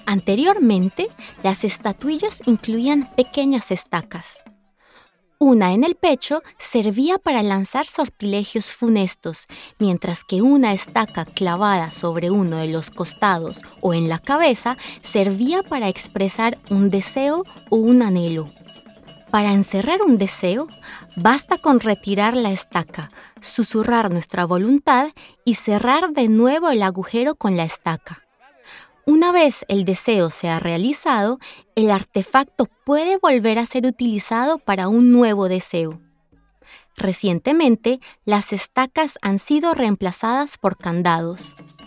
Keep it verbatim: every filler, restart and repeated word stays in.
Anteriormente, las estatuillas incluían pequeñas estacas. Una en el pecho servía para lanzar sortilegios funestos, mientras que una estaca clavada sobre uno de los costados o en la cabeza servía para expresar un deseo o un anhelo. Para encerrar un deseo, basta con retirar la estaca, susurrar nuestra voluntad y cerrar de nuevo el agujero con la estaca. Una vez el deseo sea realizado, el artefacto puede volver a ser utilizado para un nuevo deseo. Recientemente, las estacas han sido reemplazadas por candados.